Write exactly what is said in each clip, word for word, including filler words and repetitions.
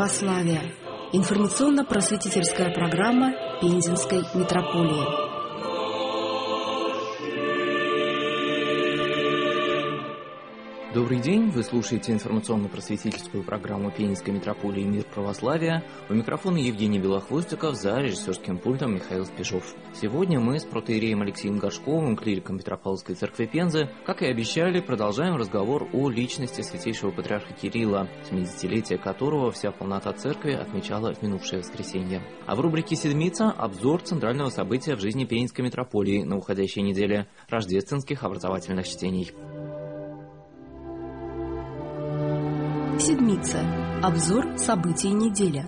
православия. Информационно-просветительская программа Пензенской митрополии. Добрый день, вы слушаете информационно-просветительскую программу Пензенской митрополии «Мир православия». У микрофона Евгений Белохвостиков, за режиссерским пультом Михаил Спешов. Сегодня мы с протоиереем Алексеем Горшковым, клириком Петропавловской церкви Пензы, как и обещали, продолжаем разговор о личности святейшего патриарха Кирилла, семидесятилетие которого вся полнота церкви отмечала в минувшее воскресенье. А в рубрике «Седмица» обзор центрального события в жизни Пензенской митрополии на уходящей неделе – рождественских образовательных чтений. Седмица. Обзор событий недели.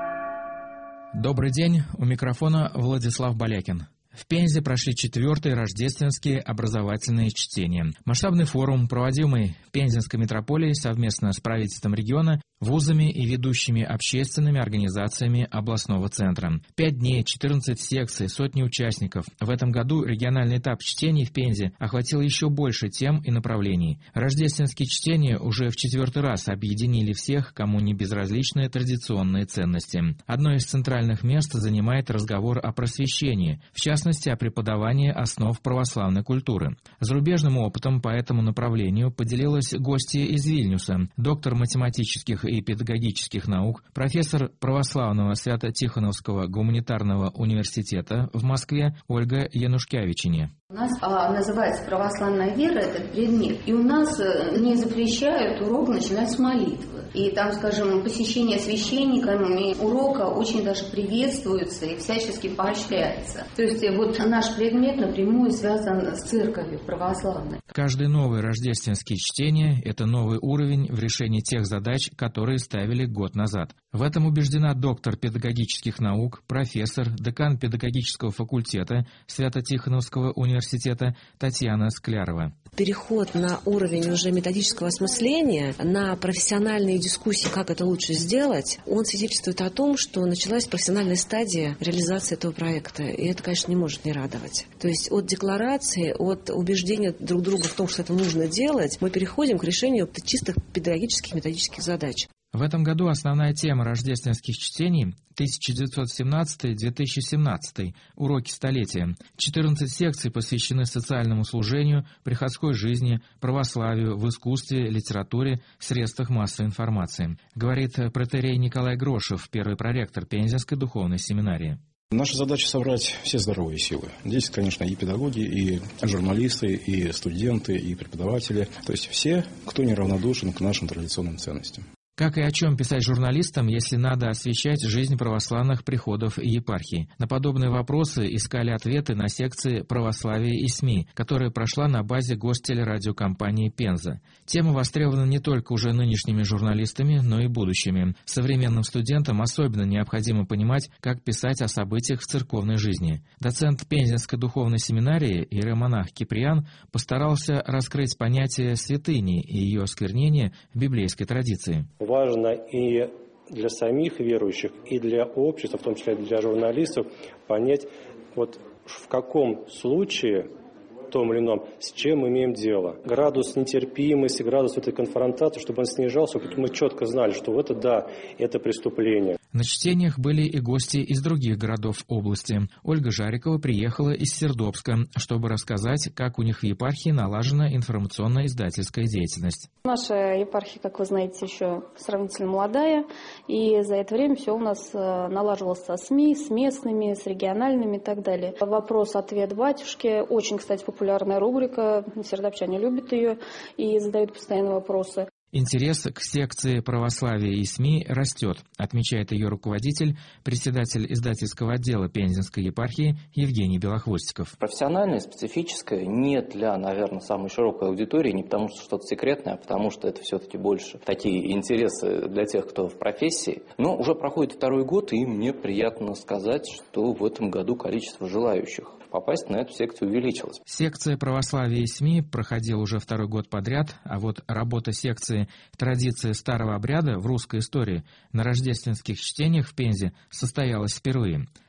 Добрый день. У микрофона Владислав Балякин. В Пензе прошли четвертые рождественские образовательные чтения. Масштабный форум, проводимый Пензенской митрополией совместно с правительством региона, вузами и ведущими общественными организациями областного центра. Пять дней, четырнадцать секций, сотни участников. В этом году региональный этап чтений в Пензе охватил еще больше тем и направлений. Рождественские чтения уже в четвертый раз объединили всех, кому не безразличны традиционные ценности. Одно из центральных мест занимает разговор о просвещении, в частности, о преподавании основ православной культуры. Зарубежным опытом по этому направлению поделилась гостья из Вильнюса, доктор математических и педагогических наук, профессор православного Свято-Тихоновского гуманитарного университета в Москве Ольга Янушкевичине. У нас а, называется православная вера, этот предмет, и у нас не запрещают урок начинать с молитвы. И там, скажем, посещение священниками урока очень даже приветствуется и всячески поощряется. То есть вот наш предмет напрямую связан с церковью православной. Каждый новый рождественский чтение – это новый уровень в решении тех задач, которые ставили год назад. В этом убеждена доктор педагогических наук, профессор, декан педагогического факультета Свято-Тихоновского университета Татьяна Склярова. Переход на уровень уже методического осмысления, на профессиональные дискуссии, как это лучше сделать, он свидетельствует о том, что началась профессиональная стадия реализации этого проекта. И это, конечно, не может не радовать. То есть от декларации, от убеждения друг друга в том, что это нужно делать, мы переходим к решению чистых педагогических методических задач. В этом году основная тема рождественских чтений – тысяча девятьсот семнадцатый — две тысячи семнадцатый, уроки столетия. четырнадцать секций посвящены социальному служению, приходской жизни, православию, в искусстве, литературе, средствах массовой информации, говорит протоиерей Николай Грошев, первый проректор Пензенской духовной семинарии. Наша задача — собрать все здоровые силы. Здесь, конечно, и педагоги, и журналисты, и студенты, и преподаватели. То есть все, кто неравнодушен к нашим традиционным ценностям. Как и о чем писать журналистам, если надо освещать жизнь православных приходов и епархий? На подобные вопросы искали ответы на секции «Православие и СМИ», которая прошла на базе гостелерадиокомпании «Пенза». Тема востребована не только уже нынешними журналистами, но и будущими. Современным студентам особенно необходимо понимать, как писать о событиях в церковной жизни. Доцент Пензенской духовной семинарии, иеромонах Киприан, постарался раскрыть понятие святыни и ее осквернения в библейской традиции. Важно и для самих верующих, и для общества, в том числе для журналистов, понять, вот в каком случае, том или ином, с чем мы имеем дело. Градус нетерпимости, градус этой конфронтации, чтобы он снижался, чтобы мы четко знали, что вот это да, это преступление. На чтениях были и гости из других городов области. Ольга Жарикова приехала из Сердобска, чтобы рассказать, как у них в епархии налажена информационно-издательская деятельность. Наша епархия, как вы знаете, еще сравнительно молодая, и за это время все у нас налаживалось со СМИ, с местными, с региональными и так далее. Вопрос-ответ батюшки, очень, кстати, популярная рубрика, сердобчане любят ее и задают постоянно вопросы. Интерес к секции православия и СМИ растет, отмечает ее руководитель, председатель издательского отдела Пензенской епархии Евгений Белохвостиков. Профессиональное, специфическое, не для, наверное, самой широкой аудитории, не потому что что-то секретное, а потому что это все-таки больше такие интересы для тех, кто в профессии. Но уже проходит второй год, и мне приятно сказать, что в этом году количество желающих попасть на эту секцию увеличилось. Секция православия и СМИ проходила уже второй год подряд, а вот работа секции «Традиции старого обряда в русской истории» на рождественских чтениях в Пензе состоялась впервые.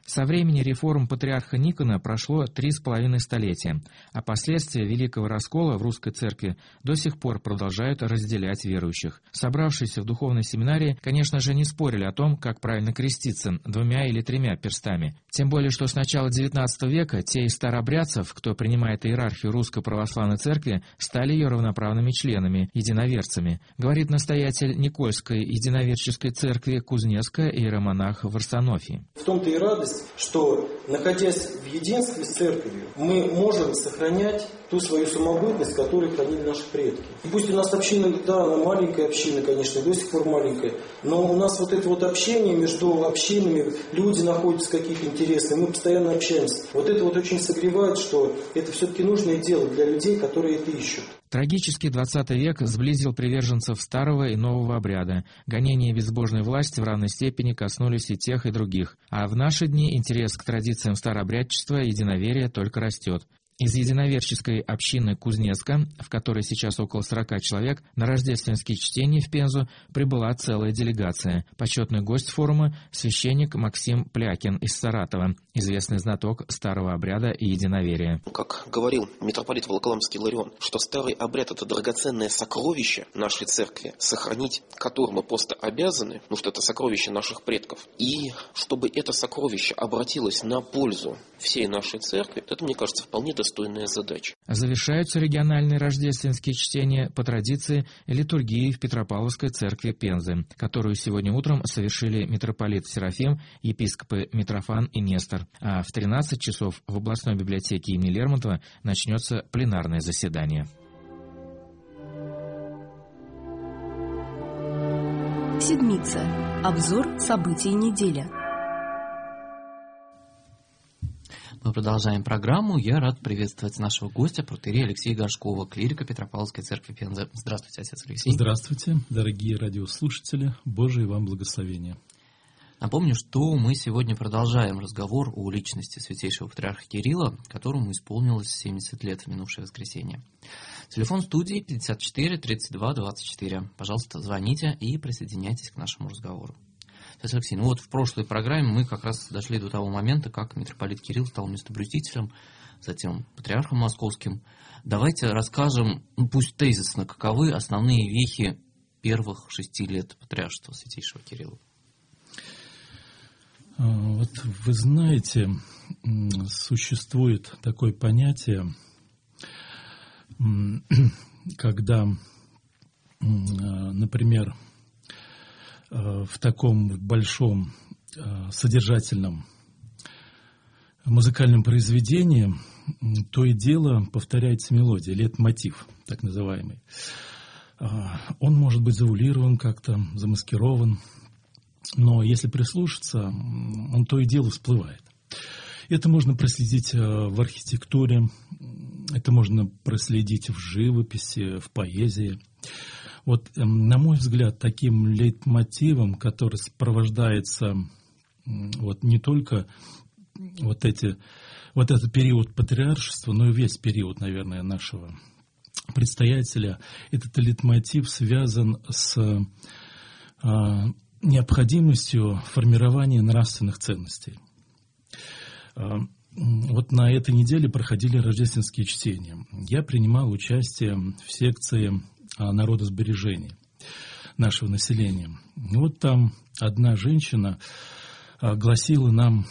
Со времени реформ патриарха Никона прошло три с половиной столетия, а последствия Великого Раскола в русской церкви до сих пор продолжают разделять верующих. Собравшиеся в духовной семинарии, конечно же, не спорили о том, как правильно креститься, двумя или тремя перстами. Тем более, что с начала девятнадцатого века те из старообрядцев, кто принимает иерархию Русской Православной Церкви, стали ее равноправными членами, единоверцами, говорит настоятель Никольской единоверческой церкви Кузнецка иеромонах Варсонофий. В том-то и радость, что, находясь в единстве с церковью, мы можем сохранять ту свою самобытность, которую хранили наши предки. И пусть у нас община, да, она маленькая община, конечно, до сих пор маленькая, но у нас вот это вот общение между общинами, люди находятся какие-то интересные, мы постоянно общаемся. Вот это вот очень согревает, что это все-таки нужное дело для людей, которые это ищут. Трагический двадцатый век сблизил приверженцев старого и нового обряда. Гонения безбожной власти в равной степени коснулись и тех, и других. А в наши дни интерес к традициям старообрядчества и единоверия только растет. Из единоверческой общины Кузнецка, в которой сейчас около сорока человек, на рождественские чтения в Пензу прибыла целая делегация. Почетный гость форума – священник Максим Плякин из Саратова, известный знаток старого обряда и единоверия. Как говорил митрополит Волоколамский Иларион, что старый обряд – это драгоценное сокровище нашей церкви, сохранить которое мы просто обязаны, потому что это сокровище наших предков. И чтобы это сокровище обратилось на пользу всей нашей церкви, это, мне кажется, вполне достаточно. Достойная задача. Завершаются региональные рождественские чтения по традиции литургии в Петропавловской церкви Пензы, которую сегодня утром совершили митрополит Серафим, епископы Митрофан и Нестор. А в тринадцать часов в областной библиотеке имени Лермонтова начнется пленарное заседание. Седмица. Обзор событий недели. Мы продолжаем программу. Я рад приветствовать нашего гостя, протоиерея Алексея Горшкова, клирика Петропавловской церкви Пензы. Здравствуйте, отец Алексей. Здравствуйте, дорогие радиослушатели. Божие вам благословение. Напомню, что мы сегодня продолжаем разговор о личности святейшего патриарха Кирилла, которому исполнилось семьдесят лет в минувшее воскресенье. Телефон студии пятьдесят четыре тридцать два двадцать четыре. Пожалуйста, звоните и присоединяйтесь к нашему разговору. Алексей, ну вот в прошлой программе мы как раз дошли до того момента, как митрополит Кирилл стал местоблюстителем, затем патриархом московским. Давайте расскажем, ну, пусть тезисно, каковы основные вехи первых шести лет патриаршества святейшего Кирилла. Вот вы знаете, существует такое понятие, когда, например, в таком большом содержательном музыкальном произведении то и дело повторяется мелодия, лейтмотив, так называемый. Он может быть заулирован как-то, замаскирован, но если прислушаться, он то и дело всплывает. Это можно проследить в архитектуре, это можно проследить в живописи, в поэзии. Вот, на мой взгляд, таким лейтмотивом, который сопровождается вот, не только вот, эти, вот этот период патриаршества, но и весь период, наверное, нашего предстоятеля, этот лейтмотив связан с а, необходимостью формирования нравственных ценностей. А, вот на этой неделе проходили рождественские чтения. Я принимал участие в секции народосбережения нашего населения. И вот там одна женщина гласила нам,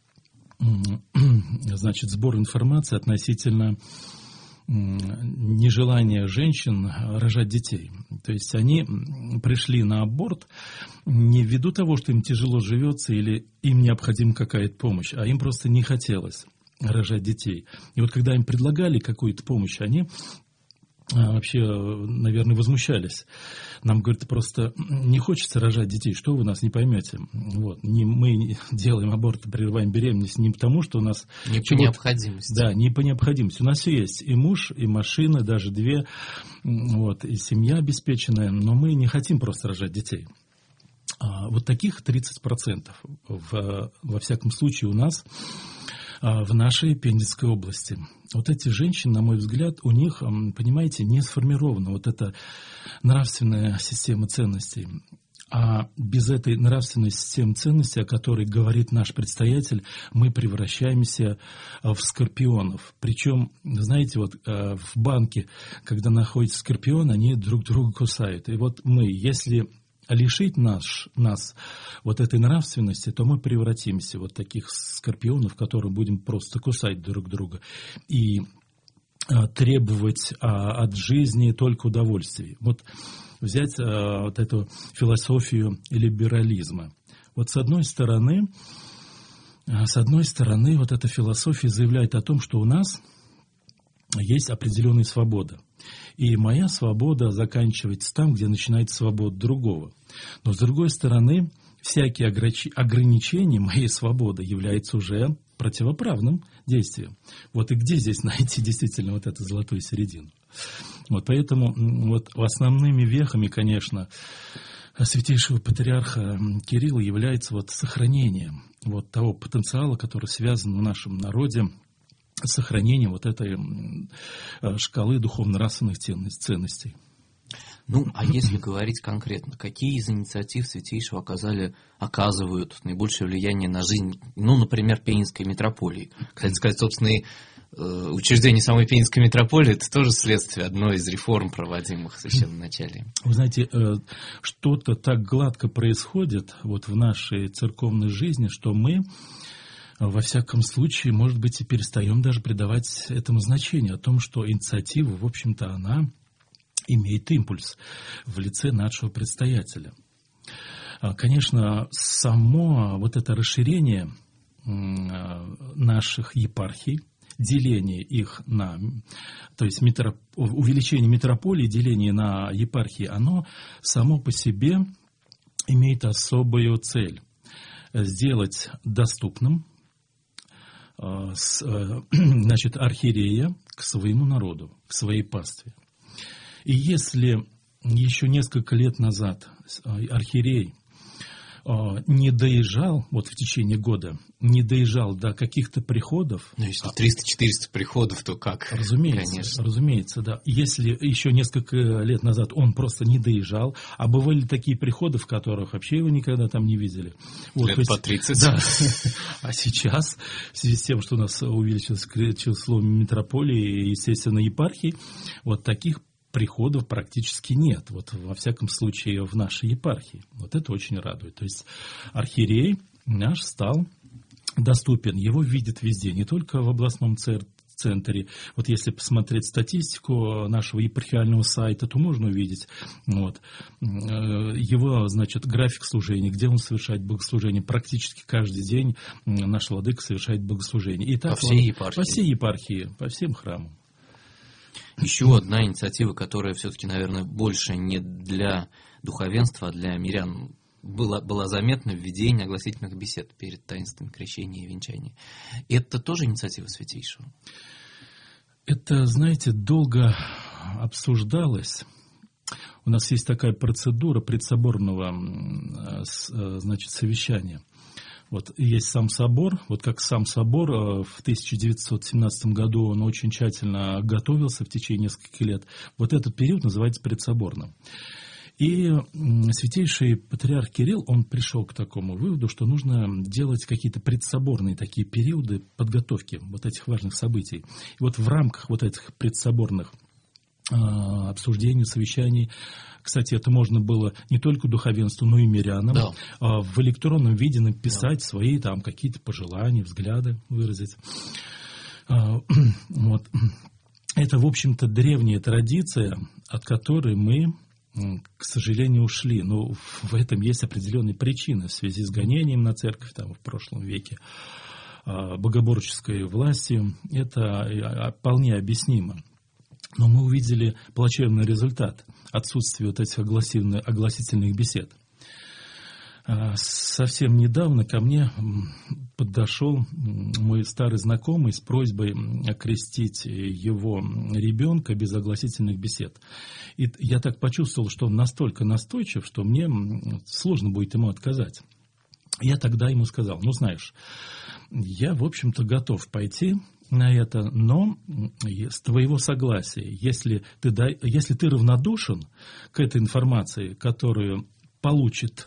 значит, сбор информации относительно нежелания женщин рожать детей. То есть они пришли на аборт не ввиду того, что им тяжело живется или им необходима какая-то помощь, а им просто не хотелось рожать детей. И вот когда им предлагали какую-то помощь, они вообще, наверное, возмущались. Нам, говорят, просто не хочется рожать детей, что вы нас не поймете. Вот. Не, мы делаем аборт, прерываем беременность не потому, что у нас... Не по необходимости. Да, не по необходимости. У нас все есть. И муж, и машина, даже две, вот, и семья обеспеченная, но мы не хотим просто рожать детей. А вот таких тридцать процентов в, во всяком случае у нас в нашей Пензенской области. Вот эти женщины, на мой взгляд, у них, понимаете, не сформирована вот эта нравственная система ценностей. А без этой нравственной системы ценностей, о которой говорит наш предстоятель, мы превращаемся в скорпионов. Причем, знаете, вот в банке, когда находится скорпион, они друг друга кусают. И вот мы, если лишить наш, нас вот этой нравственности, то мы превратимся в вот таких скорпионов, которые будем просто кусать друг друга и требовать от жизни только удовольствий. Вот взять а, вот эту философию либерализма. Вот с одной стороны, а, с одной стороны, вот эта философия заявляет о том, что у нас есть определенная свобода. И моя свобода заканчивается там, где начинается свобода другого. Но с другой стороны, всякие ограничения моей свободы являются уже противоправным действием. Вот и где здесь найти действительно вот эту золотую середину? Вот поэтому вот основными вехами, конечно, святейшего патриарха Кирилла является вот сохранение вот того потенциала, который связан в нашем народе, сохранение вот этой шкалы духовно-нравственных ценностей. Ну, а если говорить конкретно, какие из инициатив Святейшего оказали, оказывают наибольшее влияние на жизнь, ну, например, Пензенской митрополии? Кстати сказать, собственно, и э, учреждение самой Пензенской митрополии – это тоже следствие одной из реформ, проводимых в священноначалии. Вы знаете, э, что-то так гладко происходит вот в нашей церковной жизни, что мы, во всяком случае, может быть, и перестаем даже придавать этому значение, о том, что инициатива, в общем-то, она имеет импульс в лице нашего предстоятеля. Конечно, само вот это расширение наших епархий, деление их на, то есть метроп, увеличение митрополии, деление на епархии, оно само по себе имеет особую цель – сделать доступным, значит, архиерея к своему народу, к своей пастве. И если еще несколько лет назад архиерей не доезжал, вот в течение года, не доезжал до каких-то приходов... Ну, если триста-четыреста приходов, то как? Разумеется, конечно. Разумеется, да. Если еще несколько лет назад он просто не доезжал, а бывали такие приходы, в которых вообще его никогда там не видели. Вот, лет по тридцать. Да. А сейчас, в связи с тем, что у нас увеличилось число митрополий и, естественно, епархий, вот таких приходов практически нет, вот во всяком случае в нашей епархии. Вот это очень радует. То есть архиерей наш стал доступен, его видят везде, не только в областном центре. Вот если посмотреть статистику нашего епархиального сайта, то можно увидеть вот, его, значит, график служения, где он совершает богослужение. Практически каждый день наш владыка совершает богослужение. И так, по всей епархии? По всей епархии, по всем храмам. Еще одна инициатива, которая все-таки, наверное, больше не для духовенства, а для мирян, была, была заметна: введение огласительных бесед перед таинством крещения и венчания. Это тоже инициатива Святейшего? Это, знаете, долго обсуждалось. У нас есть такая процедура предсоборного, значит, совещания. Вот есть сам собор, вот как сам собор в тысяча девятьсот семнадцатом году он очень тщательно готовился в течение нескольких лет. Вот этот период называется предсоборным. И святейший патриарх Кирилл, он пришел к такому выводу, что нужно делать какие-то предсоборные такие периоды подготовки вот этих важных событий. И вот в рамках вот этих предсоборных обсуждений, совещаний. Кстати, это можно было не только духовенству, но и мирянам. Да. В электронном виде написать да. свои там какие-то пожелания, взгляды выразить. Вот. Это, в общем-то, древняя традиция, от которой мы, к сожалению, ушли. Но в этом есть определенные причины в связи с гонением на церковь там, в прошлом веке, богоборческой властью. Это вполне объяснимо. Но мы увидели плачевный результат отсутствия вот этих огласительных бесед. Совсем недавно ко мне подошел мой старый знакомый с просьбой окрестить его ребенка без огласительных бесед. И я так почувствовал, что он настолько настойчив, что мне сложно будет ему отказать. Я тогда ему сказал: ну, знаешь, я, в общем-то, готов пойти на это, но с твоего согласия, если ты, если ты равнодушен к этой информации, которую получит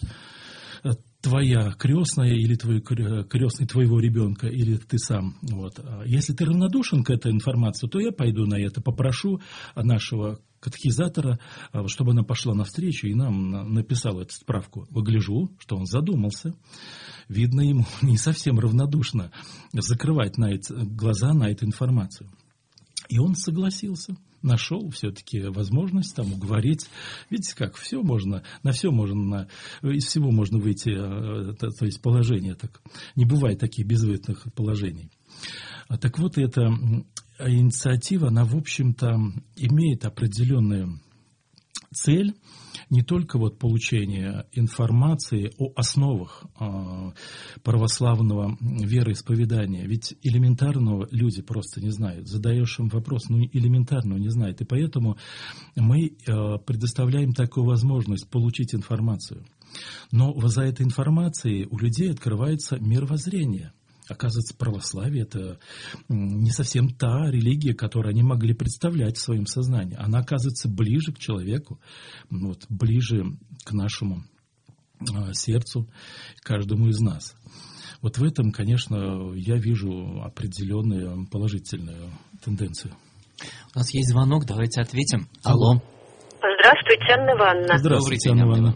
твоя крестная или твой крестный твоего ребенка, или ты сам. Вот. Если ты равнодушен к этой информации, то я пойду на это, попрошу нашего катехизатора, чтобы она пошла навстречу и нам написала эту справку. Выгляжу, что он задумался. Видно, ему не совсем равнодушно закрывать на эти, глаза на эту информацию. И он согласился. Нашел все-таки возможность там уговорить. Видите, как все можно, на все можно, на, из всего можно выйти, то, то есть положение. Так, не бывает таких безвыходных положений. А так вот, эта инициатива, она, в общем-то, имеет определенную цель, не только вот получение информации о основах э, православного вероисповедания. Ведь элементарного люди просто не знают. Задаешь им вопрос, ну элементарного не знают. И поэтому мы э, предоставляем такую возможность получить информацию. Но за этой информацией у людей открывается мировоззрение. Оказывается, православие – это не совсем та религия, которую они могли представлять в своем сознании. Она оказывается ближе к человеку, вот, ближе к нашему э, сердцу, каждому из нас. Вот в этом, конечно, я вижу определенную положительную тенденцию. У нас есть звонок, давайте ответим. Алло. Здравствуйте, Анна Ивановна. Здравствуйте, Анна Ивановна.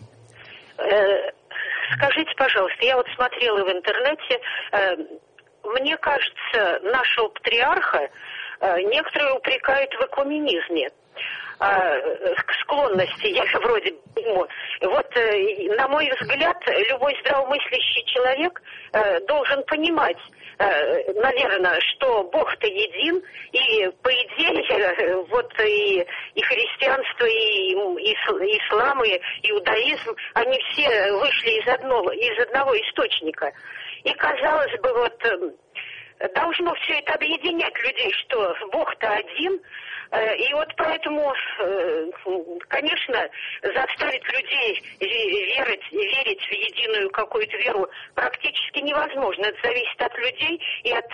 Скажите, пожалуйста, я вот смотрела в интернете, мне кажется, нашего патриарха некоторые упрекают в экуменизме. К склонности, я вроде бы, вот, на мой взгляд, любой здравомыслящий человек должен понимать, наверное, что Бог-то един, и по идее вот и, и христианство, и, и ислам, и иудаизм, они все вышли из одного, из одного источника. И казалось бы, вот должно все это объединять людей, что Бог-то один. И вот поэтому, конечно, заставить людей верить, верить в единую какую-то веру практически невозможно. Это зависит от людей и от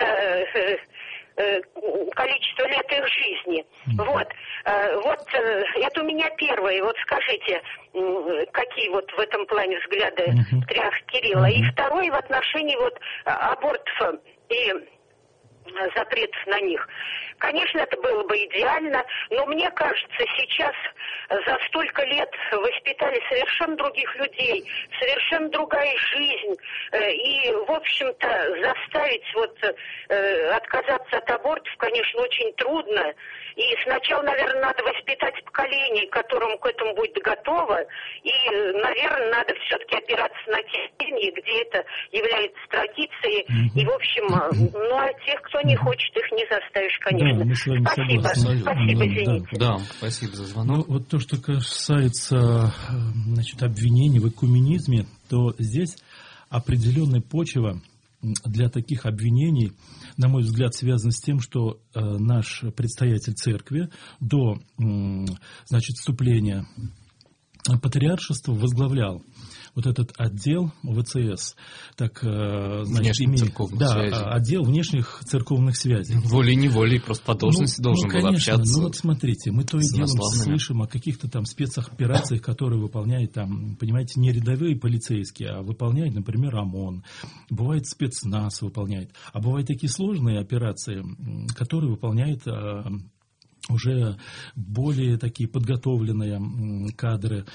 количества лет их жизни. Вот. Вот это у меня первое. Вот скажите, какие вот в этом плане взгляды патриарха Кирилла. И второе в отношении вот абортов и запретов на них. Конечно, это было бы идеально, но мне кажется, сейчас за столько лет воспитали совершенно других людей, совершенно другая жизнь. И, в общем-то, заставить вот отказаться от абортов, конечно, очень трудно. И сначала, наверное, надо воспитать поколение, которому к этому будет готово. И, наверное, надо все-таки опираться на те семьи, где это является традицией. Mm-hmm. И, в общем, ну, а тех, кто не хочет, их не заставишь, конечно. Да, мы с вами спасибо. Согласны. Спасибо, извините. Да, да, спасибо за звонок. Ну, вот то, что касается, значит, обвинений в экуменизме, то здесь определенная почва для таких обвинений, на мой взгляд, связано с тем, что э, наш предстоятель церкви до, э, значит, вступления патриаршества возглавлял вот этот отдел ВЦС, так, значит, имеет, да, связей. Отдел внешних церковных связей. Волей-неволей, просто по должности ну, должен ну, был конечно, общаться. Ну вот смотрите, мы то и дело слышим о каких-то там спецоперациях, которые выполняют там, понимаете, не рядовые полицейские, а выполняет, например, ОМОН. Бывает спецназ выполняет. А бывают такие сложные операции, которые выполняет уже более такие подготовленные кадры,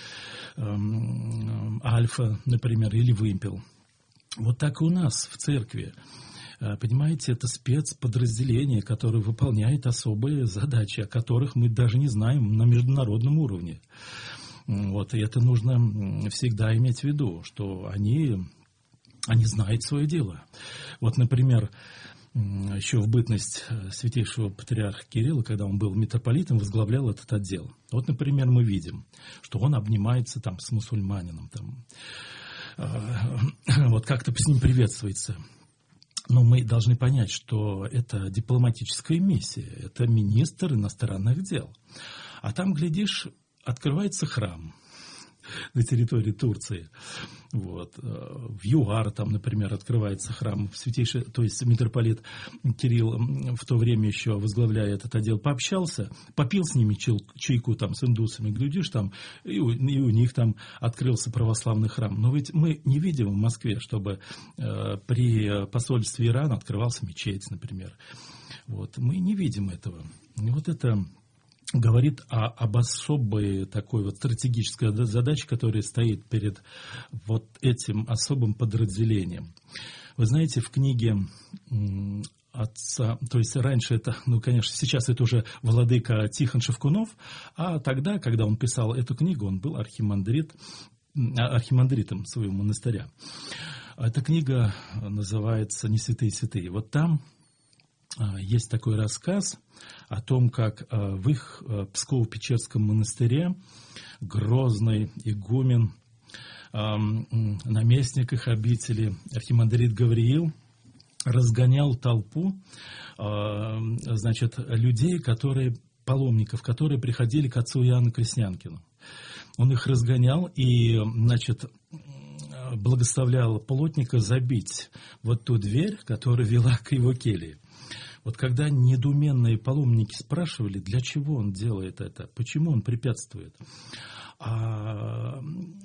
Альфа, например, или Вымпел. Вот так и у нас в церкви. Понимаете, это спецподразделение, которое выполняет особые задачи, о которых мы даже не знаем на международном уровне. Вот, и это нужно всегда иметь в виду, что они, они знают свое дело. Вот, например, еще в бытность святейшего патриарха Кирилла, когда он был митрополитом, возглавлял этот отдел. Вот, например, мы видим, что он обнимается там с мусульманином, там, вот как-то с ним приветствуется. Но мы должны понять, что это дипломатическая миссия, это министр иностранных дел. А там, глядишь, открывается храм. на территории Турции. Вот. В ЮАР, там, например, открывается храм святейший, то есть митрополит Кирилл в то время еще, возглавляя этот отдел, пообщался, попил с ними чайку там, с индусами, глядишь, там, и у, и у них там открылся православный храм. Но ведь мы не видим в Москве, чтобы э, при посольстве Ирана открывался мечеть, например. Вот. Мы не видим этого. И вот это говорит о, об особой такой вот стратегической задаче, которая стоит перед вот этим особым подразделением. Вы знаете, в книге отца, то есть раньше это, ну, конечно, сейчас это уже владыка Тихон Шевкунов, а тогда, когда он писал эту книгу, он был архимандрит, архимандритом своего монастыря. Эта книга называется «Не святые святые». Вот там есть такой рассказ о том, как в их Псково-Печерском монастыре грозный игумен, наместник их обители, архимандрит Гавриил, разгонял толпу, значит, людей, которые, паломников, которые приходили к отцу Иоанну Крестьянкину. Он их разгонял и, значит, благословлял плотника забить вот ту дверь, которая вела к его келье. Вот когда недоуменные паломники спрашивали, для чего он делает это, почему он препятствует, а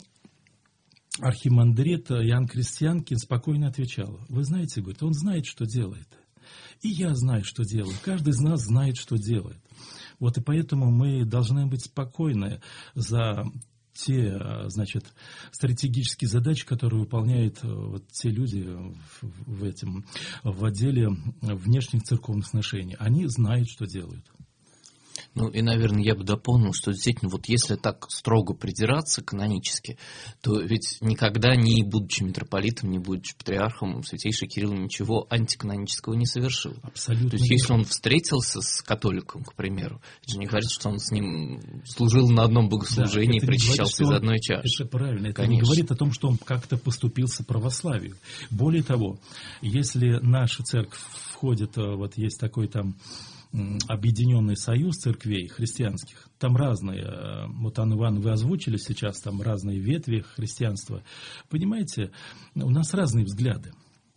архимандрит Иоанн Крестьянкин спокойно отвечал: вы знаете, говорит, он знает, что делает. И я знаю, что делаю. Каждый из нас знает, что делает. Вот и поэтому мы должны быть спокойны за те, значит, стратегические задачи, которые выполняют вот те люди в, в, этом, в отделе внешних церковных сношений. Они знают, что делают. Ну и, наверное, я бы дополнил, что действительно, вот если так строго придираться канонически, то ведь никогда, не будучи митрополитом, не будучи патриархом, святейший Кирилл ничего антиканонического не совершил. Абсолютно. То есть если он встретился с католиком, к примеру, это же не говорит, что он с ним служил на одном богослужении, да, причащался из он, одной чаши. Это правильно. Это Конечно. Не говорит о том, что он как-то поступился православию. Более того, если наша церковь входит, вот есть такой там Объединенный союз церквей христианских, там разные, вот, Анна Ивановна, вы озвучили сейчас, там разные ветви христианства. Понимаете, у нас разные взгляды,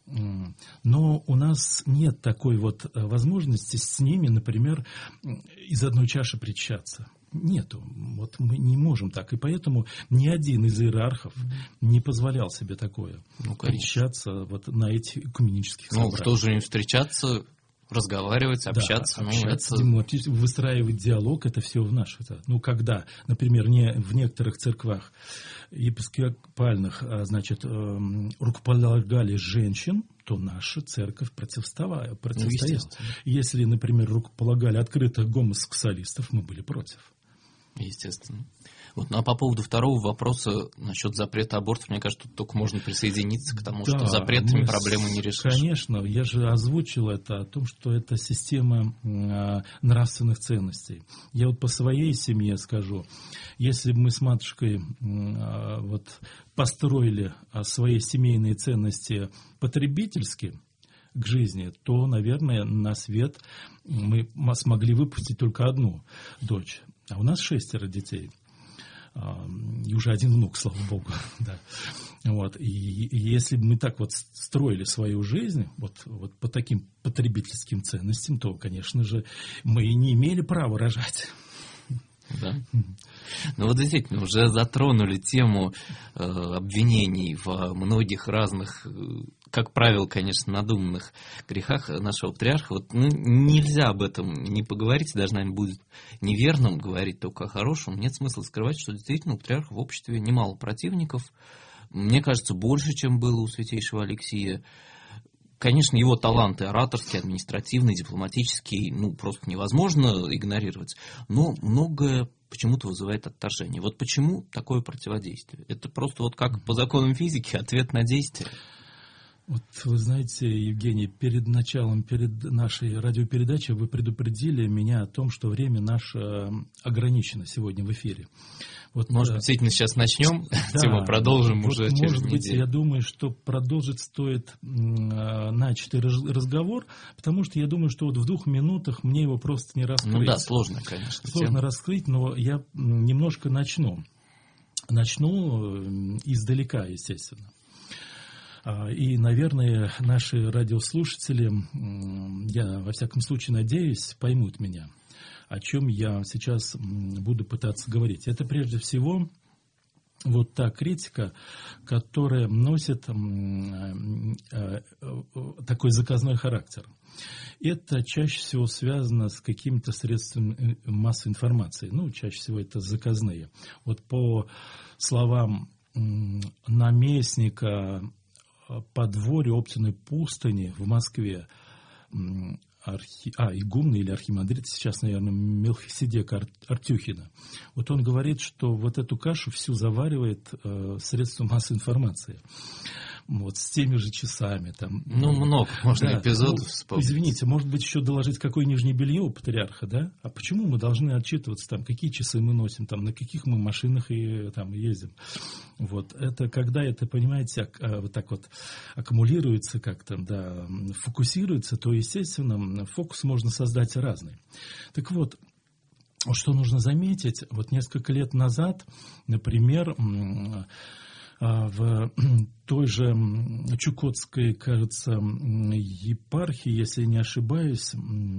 но у нас нет такой вот возможности с ними, например, из одной чаши причащаться. Нету. Вот мы не можем так. И поэтому ни один из иерархов не позволял себе такое. Ну, причащаться вот на этих экуменических собраниях. Ну, кто же не встречаться, разговаривать, общаться. Да, общаться, ну, выстраивать диалог, это все в наших. Ну, когда, например, не в некоторых церквах епископальных, значит, рукополагали женщин, то наша церковь противостояла. противостояла. Ну, Если, например, рукополагали открытых гомосексуалистов, мы были против. Естественно. Вот, ну, а по поводу второго вопроса насчет запрета абортов, мне кажется, тут только можно присоединиться к тому, да, что запретами проблему не решишь. Конечно, я же озвучил это о том, что это система э, нравственных ценностей. Я вот по своей семье скажу, если бы мы с матушкой э, вот, построили свои семейные ценности потребительски к жизни, то, наверное, на свет мы смогли выпустить только одну дочь. А у нас шестеро детей. И уже один внук, слава богу. Да. Вот. И, и если бы мы так вот строили свою жизнь, вот, вот по таким потребительским ценностям, то, конечно же, мы и не имели права рожать. Да. Ну вот действительно, уже затронули тему э, обвинений во многих разных, э, как правило, конечно, надуманных грехах нашего патриарха. Вот, ну, нельзя об этом не поговорить, даже, наверное, будет неверным говорить только о хорошем. Нет смысла скрывать, что действительно у патриарха в обществе немало противников. Мне кажется, больше, чем было у святейшего Алексия. Конечно, его таланты ораторские, административные, дипломатические, ну, просто невозможно игнорировать. Но многое почему-то вызывает отторжение. Вот почему такое противодействие? Это просто вот как по законам физики ответ на действие. Вот вы знаете, Евгений, перед началом, перед нашей радиопередачей вы предупредили меня о том, что время наше ограничено сегодня в эфире. Вот, может быть, действительно сейчас начнем, да, тему продолжим вот, уже через может неделю. Быть, я думаю, что продолжить стоит э, начатый разговор, потому что я думаю, что вот в двух минутах мне его просто не раскрыть. Ну да, сложно, конечно. Сложно тема. раскрыть, но я немножко начну. Начну издалека, естественно. И, наверное, наши радиослушатели, я во всяком случае надеюсь, поймут меня, о чем я сейчас буду пытаться говорить. Это прежде всего вот та критика, которая носит такой заказной характер. Это чаще всего связано с какими-то средствами массовой информации. Ну, чаще всего это заказные. Вот по словам наместника подворья Оптиной пустыни в Москве, архи... а, игумна или архимандрит, сейчас, наверное, Мелхиседека Артюхина. Вот он говорит, что вот эту кашу всю заваривает э, средства массовой информации. Вот, с теми же часами. Там, ну, много можно да, эпизодов ну, вспомнить. Извините, может быть, еще доложить, какое нижнее белье у патриарха, да? А почему мы должны отчитываться, там, какие часы мы носим, там, на каких мы машинах и, там, ездим? Вот, это когда это, понимаете, ак, вот так вот аккумулируется как-то, да, фокусируется, то, естественно, фокус можно создать разный. Так вот, что нужно заметить, вот несколько лет назад, например, в той же Чукотской, кажется, епархии, если не ошибаюсь,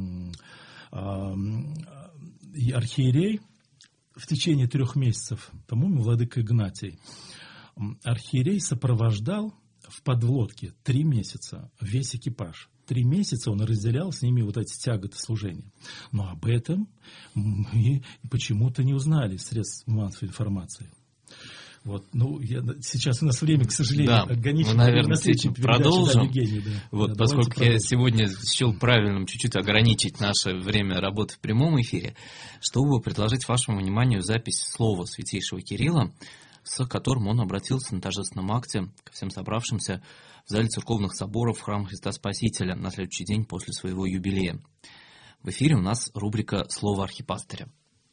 архиерей в течение трех месяцев, по-моему, владыка Игнатий, архиерей сопровождал в подлодке три месяца весь экипаж. Три месяца он разделял с ними вот эти тяготы служения. Но об этом мы почему-то не узнали средств массовой информации. Вот, ну, я, сейчас у нас время, к сожалению, да, ограничено. Мы, наверное, с этим продолжим. Да, Евгений, да. Вот, да, поскольку я сегодня счел правильным чуть-чуть ограничить наше время работы в прямом эфире, чтобы предложить вашему вниманию запись слова святейшего Кирилла, с которым он обратился на торжественном акте ко всем собравшимся в зале церковных соборов в храм Христа Спасителя на следующий день после своего юбилея. В эфире у нас рубрика «Слово архипастыря».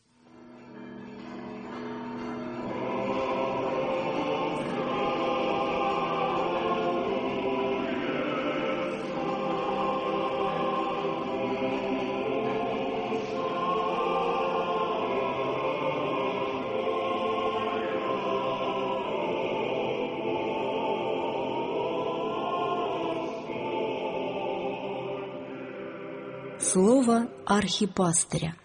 Слово архипастыря.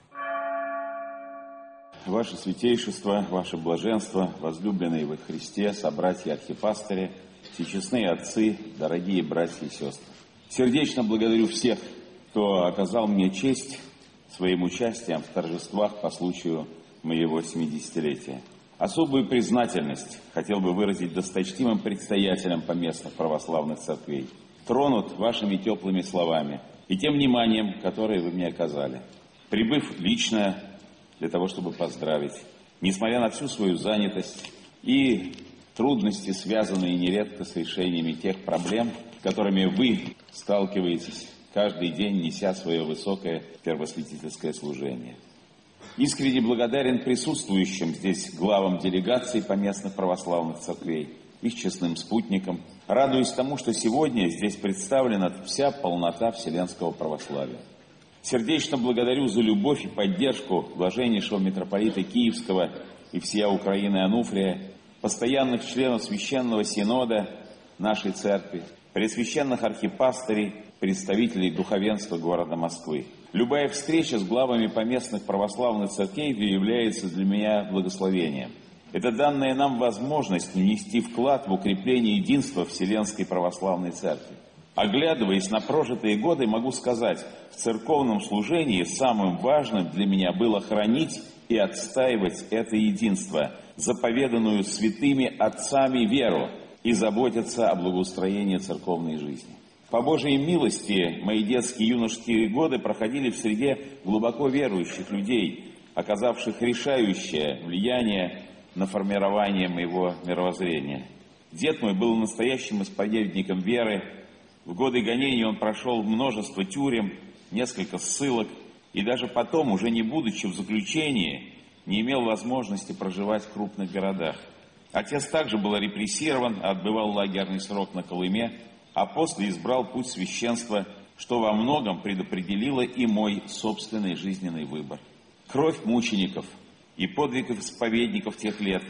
Ваше святейшество, ваше блаженство, возлюбленные во Христе, собратья архипастыри, всечестные отцы, дорогие братья и сестры. Сердечно благодарю всех, кто оказал мне честь своим участием в торжествах по случаю моего семидесятилетия. Особую признательность хотел бы выразить досточтимым предстоятелям поместных православных церквей. Тронут вашими теплыми словами и тем вниманием, которое вы мне оказали, прибыв лично для того, чтобы поздравить. Несмотря на всю свою занятость и трудности, связанные нередко с решениями тех проблем, с которыми вы сталкиваетесь каждый день, неся свое высокое первосвятительское служение. Искренне благодарен присутствующим здесь главам делегаций поместных православных церквей, их честным спутникам. Радуюсь тому, что сегодня здесь представлена вся полнота вселенского православия. Сердечно благодарю за любовь и поддержку блаженнейшего митрополита Киевского и всея Украины Ануфрия, постоянных членов Священного Синода нашей церкви, пресвященных архипастырей, представителей духовенства города Москвы. Любая встреча с главами поместных православных церквей является для меня благословением. Это данная нам возможность внести вклад в укрепление единства Вселенской Православной Церкви. Оглядываясь на прожитые годы, могу сказать, в церковном служении самым важным для меня было хранить и отстаивать это единство, заповеданную святыми отцами веру, и заботиться о благоустроении церковной жизни. По Божьей милости, мои детские и юношеские годы проходили в среде глубоко верующих людей, оказавших решающее влияние на формирование моего мировоззрения. Дед мой был настоящим исповедником веры. В годы гонений он прошел множество тюрем, несколько ссылок, и даже потом, уже не будучи в заключении, не имел возможности проживать в крупных городах. Отец также был репрессирован, отбывал лагерный срок на Колыме, а после избрал путь священства, что во многом предопределило и мой собственный жизненный выбор. Кровь мучеников и подвигов исповедников тех лет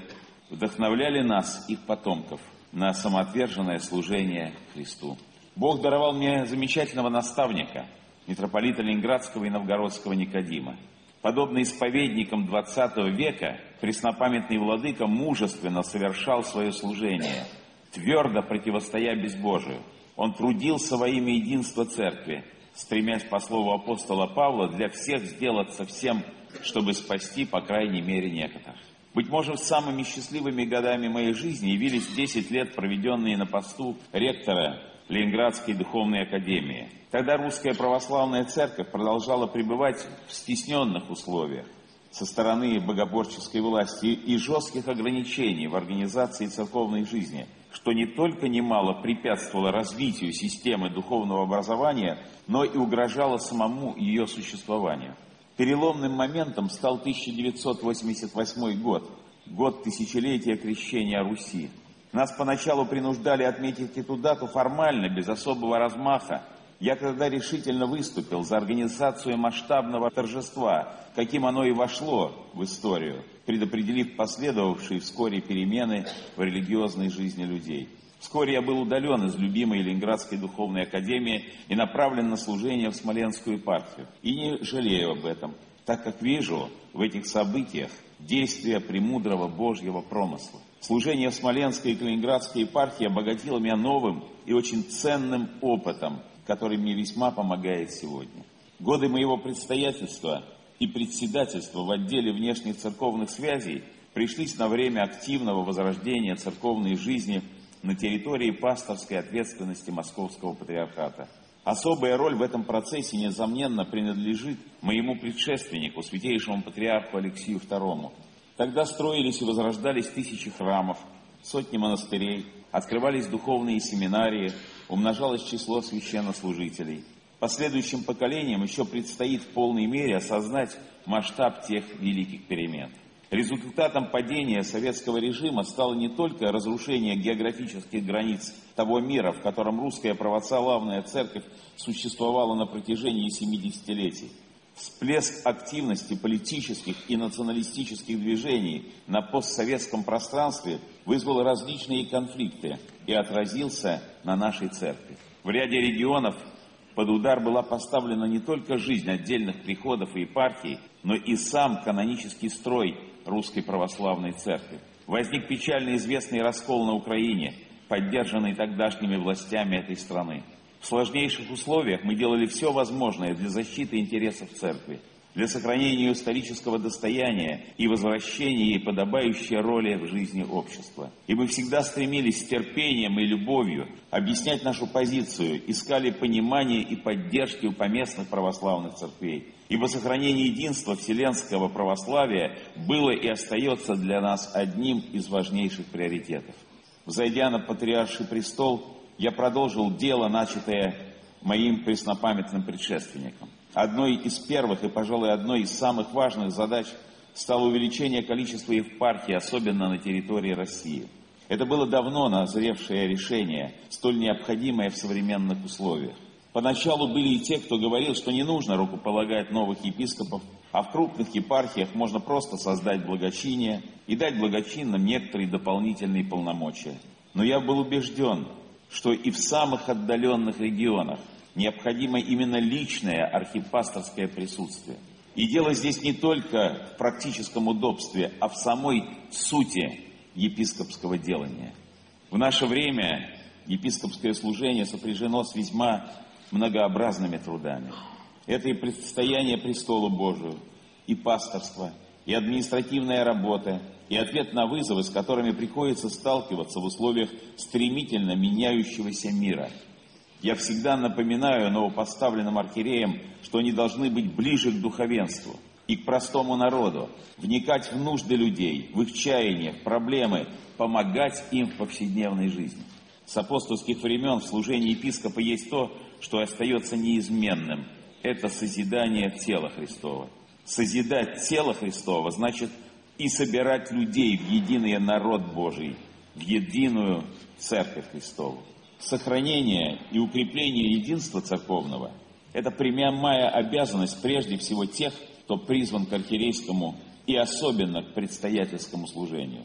вдохновляли нас, их потомков, на самоотверженное служение Христу. Бог даровал мне замечательного наставника, митрополита Ленинградского и Новгородского Никодима. Подобно исповедникам двадцатого века, преснопамятный владыка мужественно совершал свое служение, твердо противостоя безбожию. Он трудился во имя единства Церкви, стремясь, по слову апостола Павла, для всех сделаться всем, чтобы спасти, по крайней мере, некоторых. Быть может, самыми счастливыми годами моей жизни явились десять лет, проведенные на посту ректора Ленинградской духовной академии. Тогда русская православная церковь продолжала пребывать в стесненных условиях со стороны богоборческой власти и жестких ограничений в организации церковной жизни, что не только немало препятствовало развитию системы духовного образования, но и угрожало самому ее существованию. Переломным моментом стал тысяча девятьсот восемьдесят восьмой год, год тысячелетия крещения Руси. Нас поначалу принуждали отметить эту дату формально, без особого размаха. Я тогда решительно выступил за организацию масштабного торжества, каким оно и вошло в историю, предопределив последовавшие вскоре перемены в религиозной жизни людей. Вскоре я был удален из любимой Ленинградской духовной академии и направлен на служение в Смоленскую епархию. И не жалею об этом, так как вижу в этих событиях действия премудрого Божьего промысла. Служение в Смоленской и Калининградской епархии обогатило меня новым и очень ценным опытом, который мне весьма помогает сегодня. Годы моего предстоятельства и председательства в отделе внешних церковных связей пришлись на время активного возрождения церковной жизни на территории пасторской ответственности Московского патриархата. Особая роль в этом процессе, несомненно, принадлежит моему предшественнику, святейшему патриарху Алексию второму. Тогда строились и возрождались тысячи храмов, сотни монастырей, открывались духовные семинарии, умножалось число священнослужителей. Последующим поколениям еще предстоит в полной мере осознать масштаб тех великих перемен. Результатом падения советского режима стало не только разрушение географических границ того мира, в котором русская православная церковь существовала на протяжении семидесятилетий. Всплеск активности политических и националистических движений на постсоветском пространстве вызвал различные конфликты и отразился на нашей церкви. В ряде регионов под удар была поставлена не только жизнь отдельных приходов и епархий, но и сам канонический строй русской православной церкви. Возник печально известный раскол на Украине, поддержанный тогдашними властями этой страны. В сложнейших условиях мы делали все возможное для защиты интересов церкви, для сохранения исторического достояния и возвращения ей подобающей роли в жизни общества. И мы всегда стремились с терпением и любовью объяснять нашу позицию, искали понимания и поддержки у поместных православных церквей. Ибо сохранение единства вселенского православия было и остается для нас одним из важнейших приоритетов. Взойдя на патриарший престол, я продолжил дело, начатое моим преснопамятным предшественником. Одной из первых и, пожалуй, одной из самых важных задач стало увеличение количества епархий, особенно на территории России. Это было давно назревшее решение, столь необходимое в современных условиях. Поначалу были и те, кто говорил, что не нужно рукополагать новых епископов, а в крупных епархиях можно просто создать благочиние и дать благочинным некоторые дополнительные полномочия. Но я был убежден, что и в самых отдаленных регионах необходимо именно личное архипасторское присутствие. И дело здесь не только в практическом удобстве, а в самой сути епископского делания. В наше время епископское служение сопряжено с весьма многообразными трудами. Это и предстояние престолу Божию, и пасторство, и административная работа, и ответ на вызовы, с которыми приходится сталкиваться в условиях стремительно меняющегося мира. Я всегда напоминаю новопоставленным архиереям, что они должны быть ближе к духовенству и к простому народу, вникать в нужды людей, в их чаяния, в проблемы, помогать им в повседневной жизни. С апостольских времен в служении епископа есть то, что остается неизменным. Это созидание тела Христова. Созидать тело Христова значит и собирать людей в единый народ Божий, в единую Церковь Христову. Сохранение и укрепление единства церковного – это прямая обязанность прежде всего тех, кто призван к архиерейскому и особенно к предстоятельскому служению.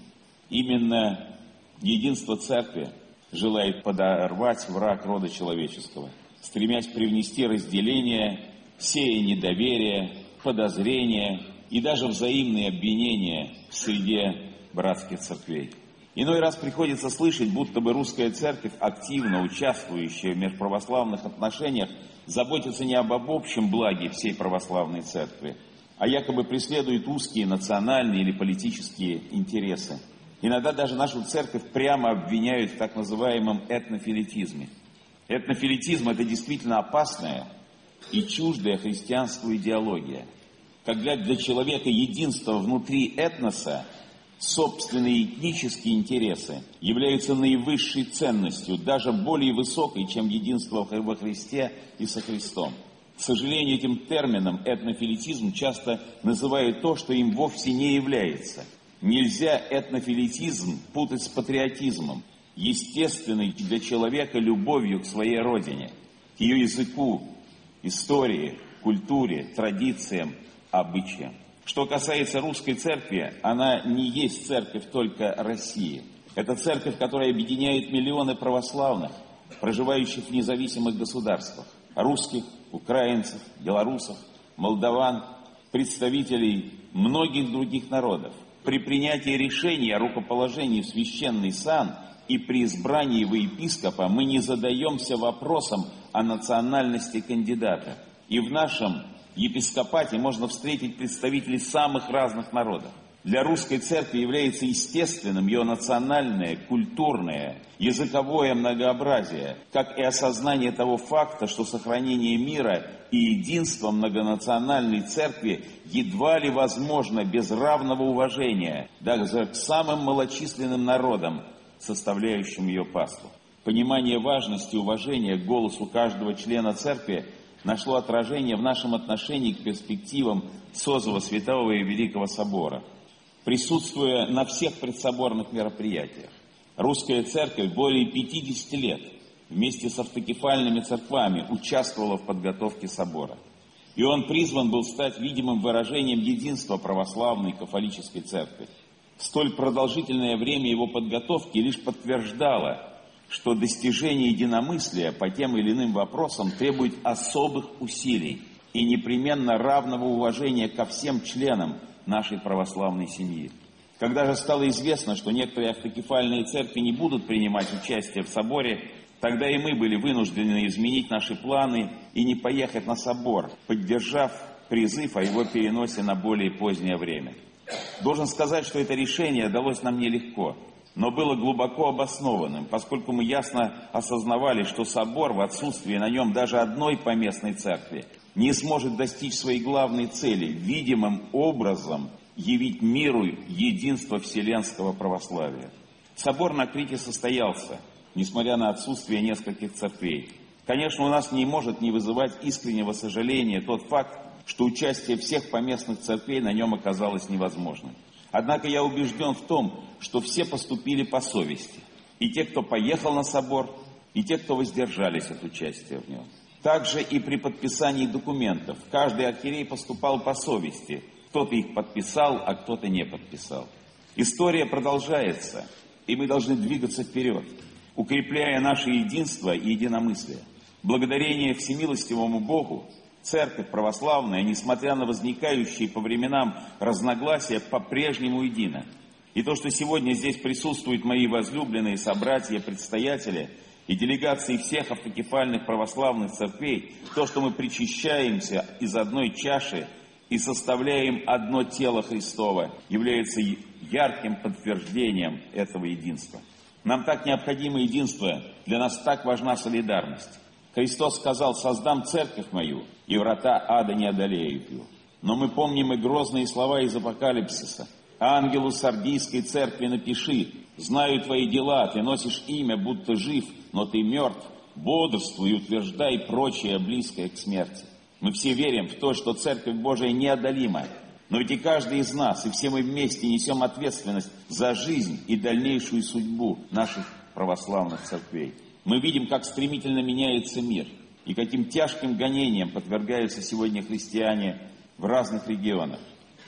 Именно единство Церкви желает подорвать враг рода человеческого, стремясь привнести разделение, сея недоверие, подозрения и даже взаимные обвинения в среде братских церквей. Иной раз приходится слышать, будто бы русская церковь, активно участвующая в межправославных отношениях, заботится не об общем благе всей православной церкви, а якобы преследует узкие национальные или политические интересы. Иногда даже нашу церковь прямо обвиняют в так называемом этнофилетизме. Этнофилетизм – это действительно опасная и чуждая христианству идеология. Когда для человека единство внутри этноса, собственные этнические интересы являются наивысшей ценностью, даже более высокой, чем единство во Христе и со Христом. К сожалению, этим термином этнофилетизм часто называют то, что им вовсе не является. Нельзя этнофилетизм путать с патриотизмом, естественной для человека любовью к своей родине, к ее языку, истории, культуре, традициям, обычаям. Что касается русской церкви, она не есть церковь только России. Это церковь, которая объединяет миллионы православных, проживающих в независимых государствах. Русских, украинцев, белорусов, молдаван, представителей многих других народов. При принятии решения о рукоположении в священный сан и при избрании во епископа мы не задаемся вопросом о национальности кандидата. И в нашем епископате можно встретить представителей самых разных народов. Для русской церкви является естественным ее национальное, культурное, языковое многообразие, как и осознание того факта, что сохранение мира и единство многонациональной церкви едва ли возможно без равного уважения даже к самым малочисленным народам, составляющим ее паству. Понимание важности и уважения к голосу каждого члена церкви нашло отражение в нашем отношении к перспективам созыва Святого и Великого Собора. Присутствуя на всех предсоборных мероприятиях, русская церковь более пятидесяти лет вместе с автокефальными церквами участвовала в подготовке собора. И он призван был стать видимым выражением единства православной католической церкви. Столь продолжительное время его подготовки лишь подтверждало, что достижение единомыслия по тем или иным вопросам требует особых усилий и непременно равного уважения ко всем членам нашей православной семьи. Когда же стало известно, что некоторые автокефальные церкви не будут принимать участие в соборе, тогда и мы были вынуждены изменить наши планы и не поехать на собор, поддержав призыв о его переносе на более позднее время. Должен сказать, что это решение далось нам нелегко, но было глубоко обоснованным, поскольку мы ясно осознавали, что собор в отсутствии на нем даже одной поместной церкви не сможет достичь своей главной цели – видимым образом явить миру единство вселенского православия. Собор на Крите состоялся, несмотря на отсутствие нескольких церквей. Конечно, у нас не может не вызывать искреннего сожаления тот факт, что участие всех поместных церквей на нем оказалось невозможным. Однако я убежден в том, что все поступили по совести. И те, кто поехал на собор, и те, кто воздержались от участия в нем. Также и при подписании документов каждый архиерей поступал по совести. Кто-то их подписал, а кто-то не подписал. История продолжается, и мы должны двигаться вперед, укрепляя наше единство и единомыслие. Благодарение всемилостивому Богу, Церковь православная, несмотря на возникающие по временам разногласия, по-прежнему едина. И то, что сегодня здесь присутствуют мои возлюбленные собратья-предстоятели и делегации всех автокефальных православных церквей, то, что мы причащаемся из одной чаши и составляем одно тело Христово, является ярким подтверждением этого единства. Нам так необходимо единство, для нас так важна солидарность. Христос сказал: «Создам церковь мою, и врата ада не одолеют ее». Но мы помним и грозные слова из Апокалипсиса. «Ангелу Сардийской церкви напиши: знаю твои дела, ты носишь имя, будто жив, но ты мертв, бодрствуй и утверждай прочее, близкое к смерти». Мы все верим в то, что Церковь Божия неодолима. Но ведь и каждый из нас, и все мы вместе несем ответственность за жизнь и дальнейшую судьбу наших православных церквей. Мы видим, как стремительно меняется мир, и каким тяжким гонениям подвергаются сегодня христиане в разных регионах.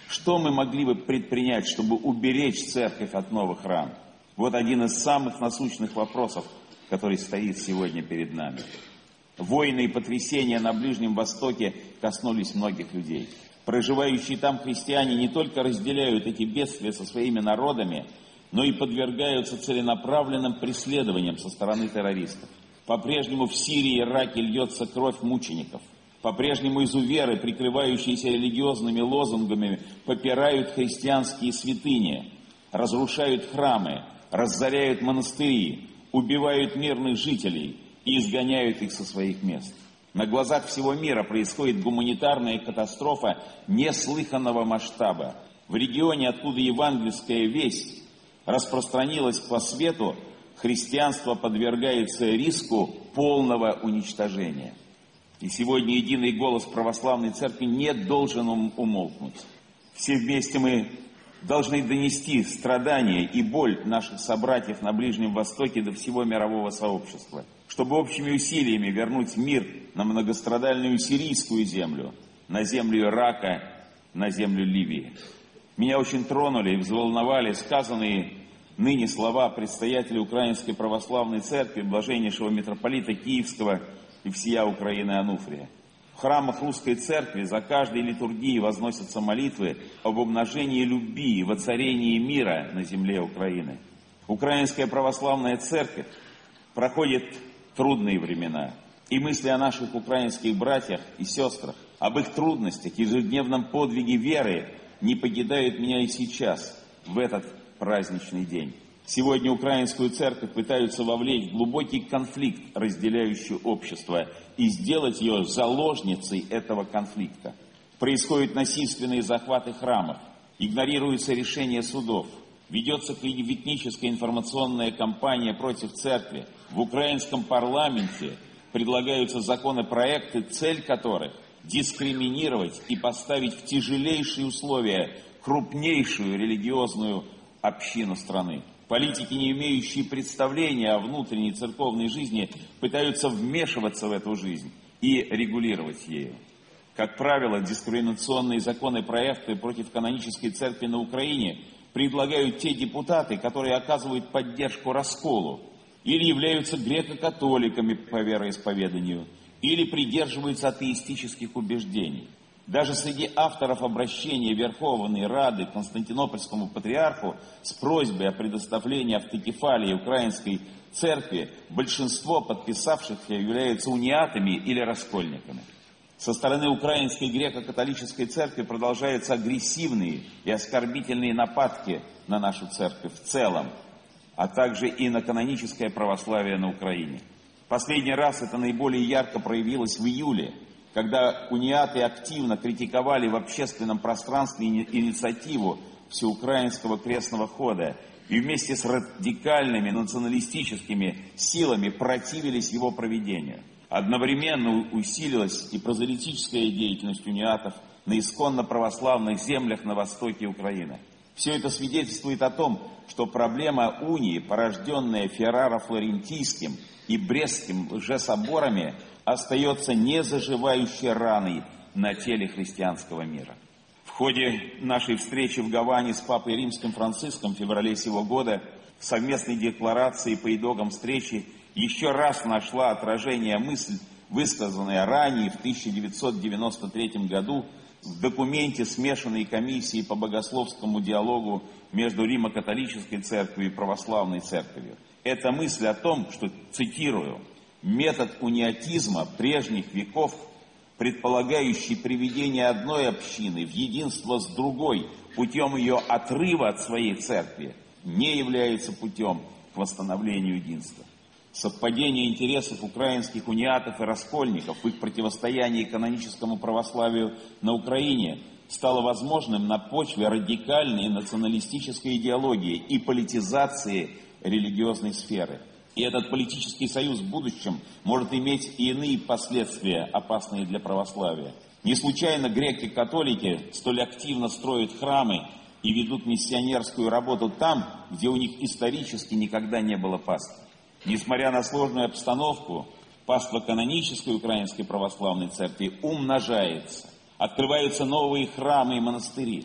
Что мы могли бы предпринять, чтобы уберечь церковь от новых ран? Вот один из самых насущных вопросов, который стоит сегодня перед нами. Войны и потрясения на Ближнем Востоке коснулись многих людей. Проживающие там христиане не только разделяют эти бедствия со своими народами, но и подвергаются целенаправленным преследованиям со стороны террористов. По-прежнему в Сирии и Ираке льется кровь мучеников. По-прежнему изуверы, прикрывающиеся религиозными лозунгами, попирают христианские святыни, разрушают храмы, разоряют монастыри, убивают мирных жителей и изгоняют их со своих мест. На глазах всего мира происходит гуманитарная катастрофа неслыханного масштаба. В регионе, откуда евангельская весть распространилась по свету, христианство подвергается риску полного уничтожения. И сегодня единый голос православной церкви не должен умолкнуть. Все вместе мы должны донести страдания и боль наших собратьев на Ближнем Востоке до всего мирового сообщества, чтобы общими усилиями вернуть мир на многострадальную сирийскую землю, на землю Ирака, на землю Ливии. Меня очень тронули и взволновали сказанные ныне слова предстоятеля Украинской Православной Церкви, блаженнейшего митрополита Киевского и всея Украины Ануфрия. В храмах Русской Церкви за каждой литургией возносятся молитвы об умножении любви и воцарении мира на земле Украины. Украинская Православная Церковь проходит трудные времена, и мысли о наших украинских братьях и сестрах, об их трудностях, ежедневном подвиге веры не покидают меня и сейчас, в этот праздничный день. Сегодня украинскую церковь пытаются вовлечь в глубокий конфликт, разделяющий общество, и сделать ее заложницей этого конфликта. Происходят насильственные захваты храмов, игнорируются решения судов, ведется клеветническая информационная кампания против церкви. В украинском парламенте предлагаются законопроекты, цель которых – дискриминировать и поставить в тяжелейшие условия крупнейшую религиозную общину страны. Политики, не имеющие представления о внутренней церковной жизни, пытаются вмешиваться в эту жизнь и регулировать ею. Как правило, дискриминационные законопроекты против канонической церкви на Украине предлагают те депутаты, которые оказывают поддержку расколу, или являются греко-католиками по вероисповеданию, или придерживаются атеистических убеждений. Даже среди авторов обращения Верховной Рады к Константинопольскому патриарху с просьбой о предоставлении автокефалии Украинской церкви большинство подписавшихся являются униатами или раскольниками. Со стороны Украинской греко-католической церкви продолжаются агрессивные и оскорбительные нападки на нашу церковь в целом, а также и на каноническое православие на Украине. Последний раз это наиболее ярко проявилось в июле, когда униаты активно критиковали в общественном пространстве инициативу Всеукраинского крестного хода и вместе с радикальными националистическими силами противились его проведению. Одновременно усилилась и прозелитическая деятельность униатов на исконно православных землях на востоке Украины. Все это свидетельствует о том, что проблема унии, порожденная Ферраро-Флорентийским и Брестским лжесоборами, остается незаживающей раной на теле христианского мира. В ходе нашей встречи в Гаване с Папой Римским Франциском в феврале сего года в совместной декларации по итогам встречи еще раз нашла отражение мысль, высказанная ранее в тысяча девятьсот девяносто третьем году в документе смешанной комиссии по богословскому диалогу между Римо-католической церковью и православной церковью. Это мысль о том, что, цитирую, «метод униатизма прежних веков, предполагающий приведение одной общины в единство с другой путем ее отрыва от своей церкви, не является путем к восстановлению единства». Совпадение интересов украинских униатов и раскольников в их противостоянии каноническому православию на Украине стало возможным на почве радикальной националистической идеологии и политизации религиозной сферы. И этот политический союз в будущем может иметь и иные последствия, опасные для православия. Не случайно греки-католики столь активно строят храмы и ведут миссионерскую работу там, где у них исторически никогда не было паствы. Несмотря на сложную обстановку, паства канонической Украинской Православной Церкви умножается. Открываются новые храмы и монастыри.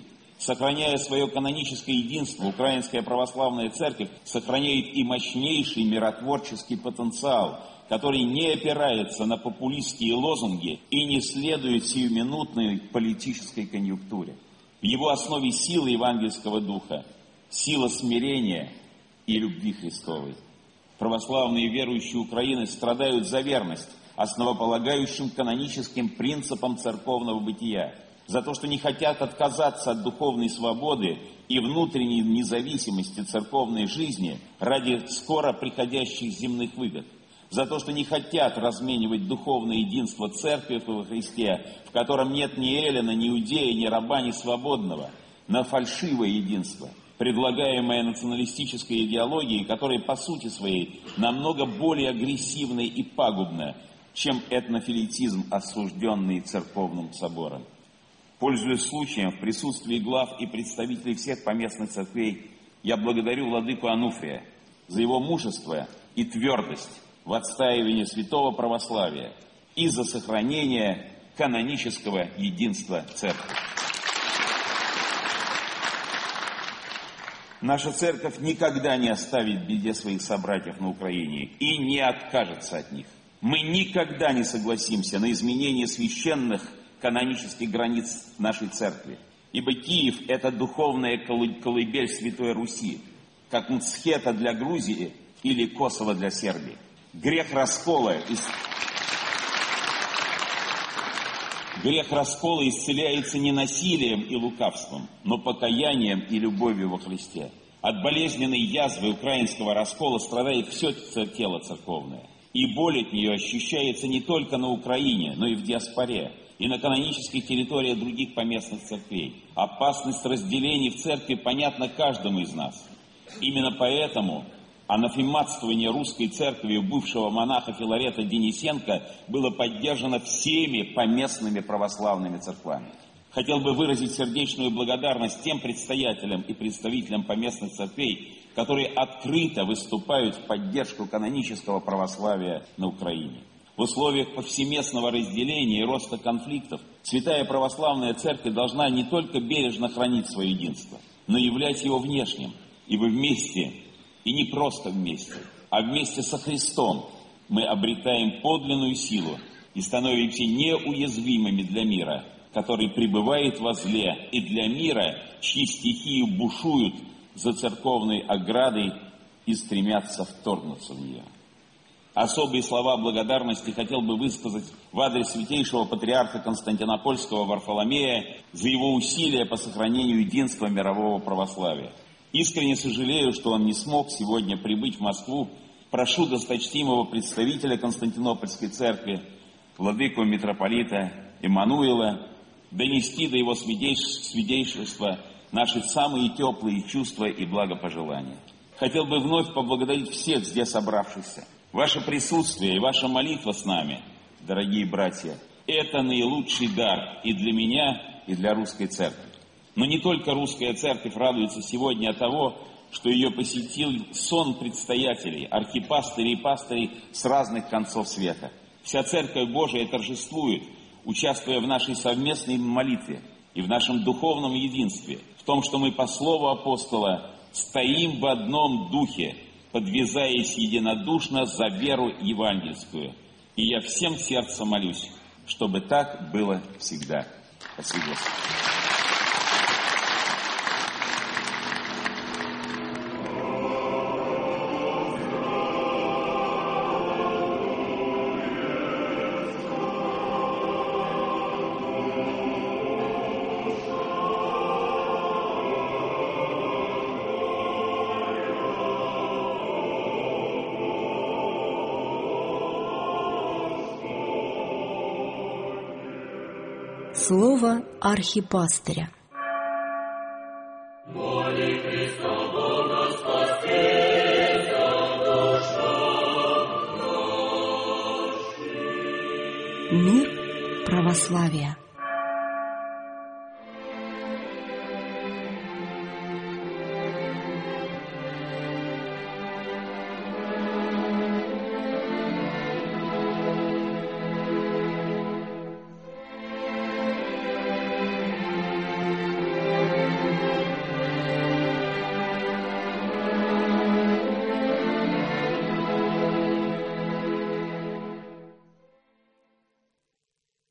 Сохраняя свое каноническое единство, Украинская Православная Церковь сохраняет и мощнейший миротворческий потенциал, который не опирается на популистские лозунги и не следует сиюминутной политической конъюнктуре. В его основе сила евангельского духа, сила смирения и любви Христовой. Православные верующие Украины страдают за верность основополагающим каноническим принципам церковного бытия, за то, что не хотят отказаться от духовной свободы и внутренней независимости церковной жизни ради скоро приходящих земных выгод, за то, что не хотят разменивать духовное единство Церкви во Христе, в котором нет ни эллина, ни иудея, ни раба, ни свободного, на фальшивое единство, предлагаемое националистической идеологией, которая по сути своей намного более агрессивна и пагубна, чем этнофилетизм, осужденный церковным собором. Пользуясь случаем, в присутствии глав и представителей всех поместных церквей, я благодарю владыку Ануфрия за его мужество и твердость в отстаивании святого православия и за сохранение канонического единства церкви. Наша церковь никогда не оставит в беде своих собратьев на Украине и не откажется от них. Мы никогда не согласимся на изменение священных канонических границ нашей церкви, ибо Киев – это духовная колыбель Святой Руси, как Мцхета для Грузии или Косово для Сербии. Грех раскола, Грех раскола исцеляется не насилием и лукавством, но покаянием и любовью во Христе. От болезненной язвы украинского раскола страдает все тело церковное, и боль от нее ощущается не только на Украине, но и в диаспоре, и на канонических территориях других поместных церквей. Опасность разделений в церкви понятна каждому из нас. Именно поэтому анафематствование русской церковью бывшего монаха Филарета Денисенко было поддержано всеми поместными православными церквами. Хотел бы выразить сердечную благодарность тем предстоятелям и представителям поместных церквей, которые открыто выступают в поддержку канонического православия на Украине. В условиях повсеместного разделения и роста конфликтов Святая Православная Церковь должна не только бережно хранить свое единство, но и являть его внешним, ибо вместе, и не просто вместе, а вместе со Христом мы обретаем подлинную силу и становимся неуязвимыми для мира, который пребывает во зле, и для мира, чьи стихии бушуют за церковной оградой и стремятся вторгнуться в нее. Особые слова благодарности хотел бы высказать в адрес святейшего патриарха Константинопольского Варфоломея за его усилия по сохранению единства мирового православия. Искренне сожалею, что он не смог сегодня прибыть в Москву. Прошу досточтимого представителя Константинопольской церкви, владыку митрополита Эммануила, донести до его свидетельства наши самые теплые чувства и благопожелания. Хотел бы вновь поблагодарить всех здесь собравшихся. Ваше присутствие и ваша молитва с нами, дорогие братья, это наилучший дар и для меня, и для русской церкви. Но не только русская церковь радуется сегодня от того, что ее посетил сон предстоятелей, архипастырей и пастырей с разных концов света. Вся Церковь Божия торжествует, участвуя в нашей совместной молитве и в нашем духовном единстве, в том, что мы по слову апостола стоим в одном духе, подвязаясь единодушно за веру евангельскую. И я всем сердцем молюсь, чтобы так было всегда. Спасибо. Слово архипастыря. Мир православия.